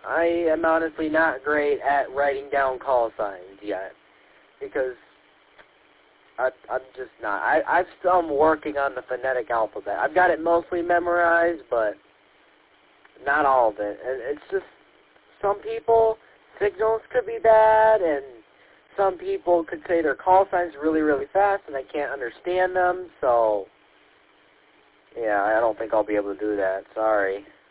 I am honestly not great at writing down call signs yet, because I'm just not. I'm still working on the phonetic alphabet. I've got it mostly memorized, but not all of it. And it's just, some people, signals could be bad, and some people could say their call signs really, really fast, and I can't understand them, so yeah, I don't think I'll be able to do that. Sorry.